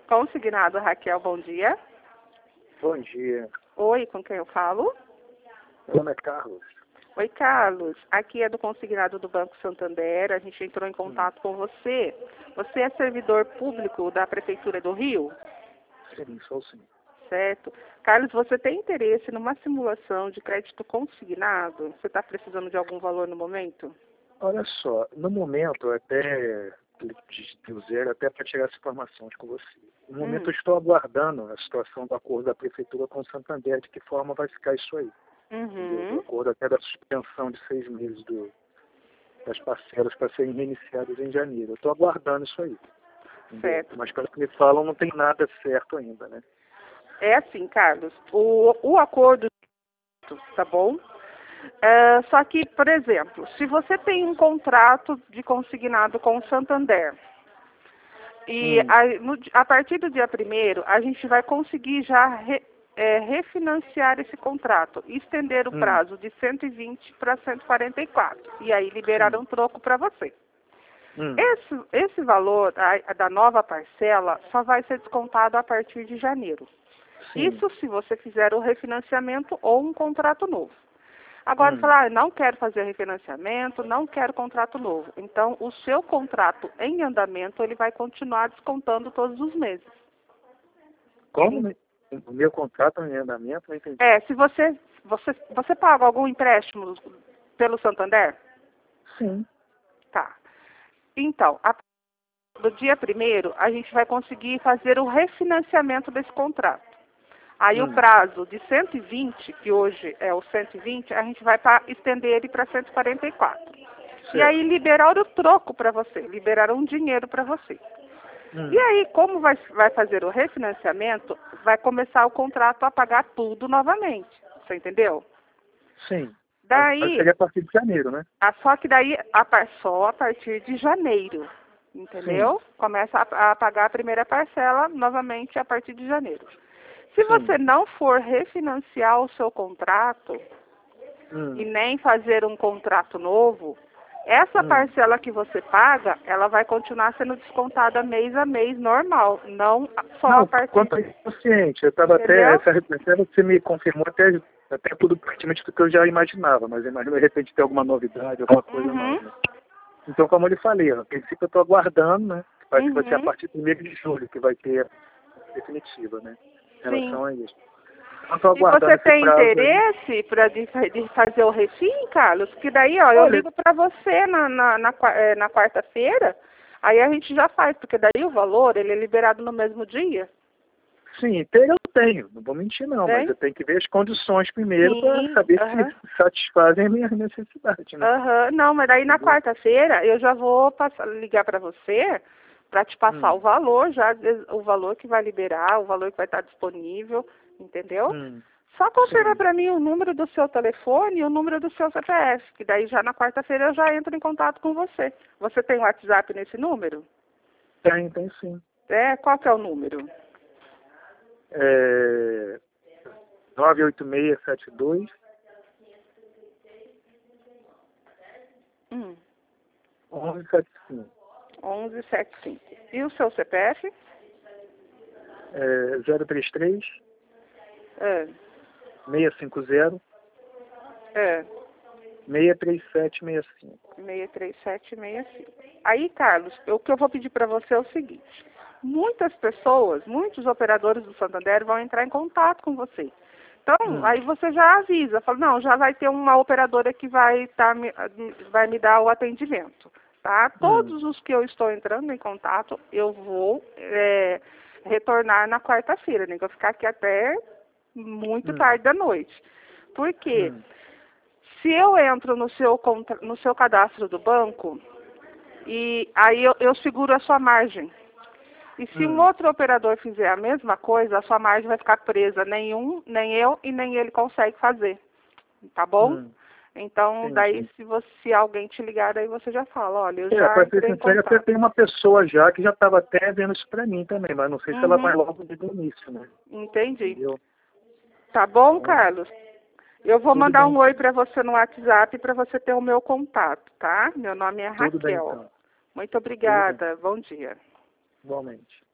Consignado, Raquel, bom dia. Bom dia. Oi, com quem eu falo? Meu nome é Carlos. Oi, Carlos. Aqui é do consignado do Banco Santander. A gente entrou em contato com você. Você é servidor público da Prefeitura do Rio? Sim, sou sim. Certo. Carlos, você tem interesse numa simulação de crédito consignado? Você está precisando de algum valor no momento? Olha só, no momento, eu até do zero, até para tirar essa informação com você. No momento, eu estou aguardando a situação do acordo da Prefeitura com o Santander, de que forma vai ficar isso aí. Uhum. Do acordo até da suspensão de 6 meses das parcelas para serem reiniciadas em janeiro. Eu estou aguardando isso aí. Certo. Mas pelo que me falam, não tem nada certo ainda, né? É assim, Carlos, o acordo, tá bom? Só que, por exemplo, se você tem um contrato de consignado com o Santander, e a partir do dia 1º, a gente vai conseguir já refinanciar esse contrato, estender o prazo de 120 para 144, e aí liberar um troco para você. Esse valor da nova parcela só vai ser descontado a partir de janeiro. Sim. Isso se você fizer o refinanciamento ou um contrato novo. Agora, falar, não quero fazer refinanciamento, não quero contrato novo. Então, o seu contrato em andamento, ele vai continuar descontando todos os meses. Como? O meu contrato em andamento, não entendi. Se você paga algum empréstimo pelo Santander? Sim. Tá. Então, do dia 1º, a gente vai conseguir fazer o refinanciamento desse contrato. Aí o prazo de 120, que hoje é o 120, a gente vai estender ele para 144. Certo. E aí liberar o troco para você, liberar um dinheiro para você. E aí, como vai fazer o refinanciamento, vai começar o contrato a pagar tudo novamente. Você entendeu? Sim. Daí, seria a partir de janeiro, né? só que daí, só a partir de janeiro. Entendeu? Sim. Começa a pagar a primeira parcela novamente a partir de janeiro. Se você não for refinanciar o seu contrato e nem fazer um contrato novo, essa parcela que você paga, ela vai continuar sendo descontada mês a mês, normal, não só a partir... Quanto a consciente, eu estava até você me confirmou até tudo praticamente do que eu já imaginava, mas imagino de repente ter alguma novidade, alguma coisa nova. Então, como eu lhe falei, a princípio eu estou aguardando, né? Vai ser a partir do 1º de julho que vai ter a definitiva, né? Em relação a isso. Então, se você tem interesse de fazer o refim, Carlos, que daí, ó, eu ligo para você na quarta-feira, aí a gente já faz, porque daí o valor, ele é liberado no mesmo dia. Sim, eu tenho, não vou mentir não, mas eu tenho que ver as condições primeiro para saber se satisfazem a minha necessidade, né? Não, mas daí na quarta-feira eu já vou ligar para você para te passar o valor, o valor que vai liberar, o valor que vai estar disponível, entendeu? Só confirma para mim o número do seu telefone e o número do seu CPF, que daí já na quarta-feira eu já entro em contato com você. Você tem WhatsApp nesse número? Tem sim. Qual que é o número? 98672 1175. 1175. E o seu CPF? 033 650 63765. 63765. Aí, Carlos, o que eu vou pedir para você é o seguinte. Muitos operadores do Santander vão entrar em contato com você. Então, aí você já avisa, fala, não, já vai ter uma operadora que vai me dar o atendimento, tá? Todos os que eu estou entrando em contato, eu vou retornar na quarta-feira, nem que eu ficar aqui até muito tarde da noite. Por quê? Se eu entro no seu cadastro do banco, e aí eu seguro a sua margem. E se um outro operador fizer a mesma coisa, a sua margem vai ficar presa. Nem eu e nem ele consegue fazer. Tá bom? Então, daí, se alguém te ligar, aí você já fala, olha, eu já entrei em contato. Até tem uma pessoa já que já estava até vendo isso para mim também, mas não sei se ela vai logo desde o início, né? Entendi. Entendeu? Tá bom, Carlos? Eu vou mandar um oi para você no WhatsApp para você ter o meu contato, tá? Meu nome é Raquel. Tudo bem, então. Muito obrigada. Bom dia. Igualmente.